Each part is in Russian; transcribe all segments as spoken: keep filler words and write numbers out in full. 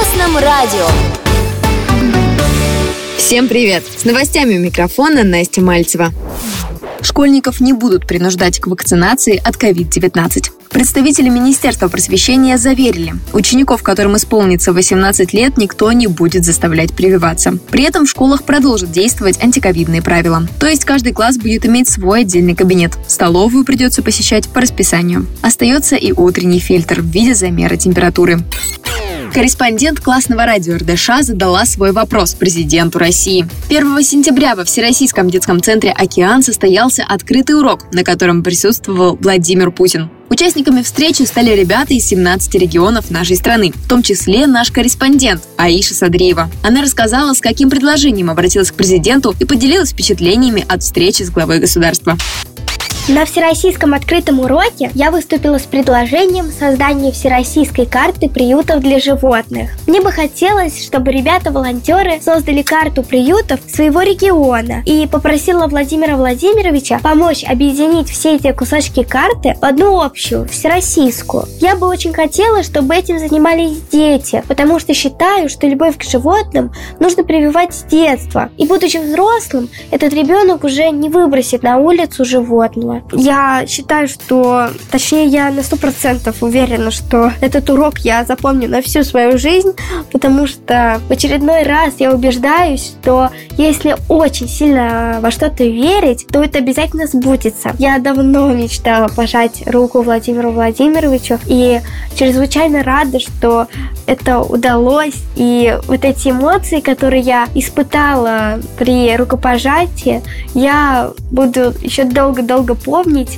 Классном радио. Всем привет! С новостями у микрофона Настя Мальцева. Школьников не будут принуждать к вакцинации от ковид девятнадцать. Представители Министерства просвещения заверили, учеников, которым исполнится восемнадцать лет, никто не будет заставлять прививаться. При этом в школах продолжат действовать антиковидные правила. То есть каждый класс будет иметь свой отдельный кабинет. Столовую придется посещать по расписанию. Остается и утренний фильтр в виде замера температуры. Корреспондент Классного радио эр дэ ша задала свой вопрос президенту России. первого сентября во Всероссийском детском центре «Океан» состоялся открытый урок, на котором присутствовал Владимир Путин. Участниками встречи стали ребята из семнадцати регионов нашей страны, в том числе наш корреспондент Аиша Садриева. Она рассказала, с каким предложением обратилась к президенту и поделилась впечатлениями от встречи с главой государства. На всероссийском открытом уроке я выступила с предложением создания всероссийской карты приютов для животных. Мне бы хотелось, чтобы ребята-волонтеры создали карту приютов своего региона, и попросила Владимира Владимировича помочь объединить все эти кусочки карты в одну общую, всероссийскую. Я бы очень хотела, чтобы этим занимались дети, потому что считаю, что любовь к животным нужно прививать с детства. И будучи взрослым, этот ребенок уже не выбросит на улицу животного. Я считаю, что, точнее, я на сто процентов уверена, что этот урок я запомню на всю свою жизнь, потому что в очередной раз я убеждаюсь, что если очень сильно во что-то верить, то это обязательно сбудется. Я давно мечтала пожать руку Владимиру Владимировичу и чрезвычайно рада, что это удалось. И вот эти эмоции, которые я испытала при рукопожатии, я буду еще долго-долго помнить.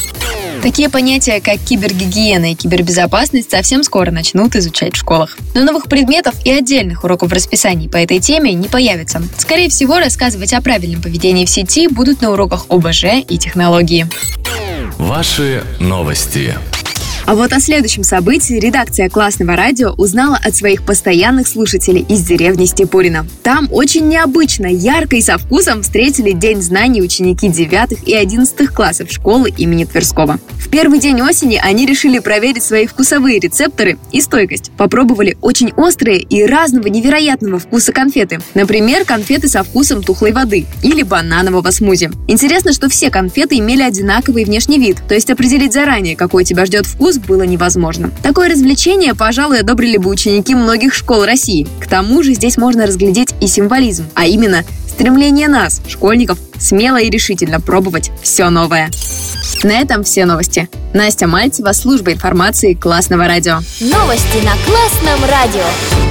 Такие понятия, как кибергигиена и кибербезопасность, совсем скоро начнут изучать в школах. Но новых предметов и отдельных уроков в расписании по этой теме не появится. Скорее всего, рассказывать о правильном поведении в сети будут на уроках о бэ жэ и технологии. Ваши новости. А вот о следующем событии редакция Классного радио узнала от своих постоянных слушателей из деревни Степурино. Там очень необычно, ярко и со вкусом встретили День знаний ученики девятых и одиннадцатых классов школы имени Тверского. В первый день осени они решили проверить свои вкусовые рецепторы и стойкость. Попробовали очень острые и разного невероятного вкуса конфеты. Например, конфеты со вкусом тухлой воды или бананового смузи. Интересно, что все конфеты имели одинаковый внешний вид, то есть определить заранее, какой тебя ждет вкус, было невозможно. Такое развлечение, пожалуй, одобрили бы ученики многих школ России. К тому же здесь можно разглядеть и символизм, а именно стремление нас, школьников, смело и решительно пробовать все новое. На этом все новости. Настя Мальцева, служба информации Классного радио. Новости на Классном радио.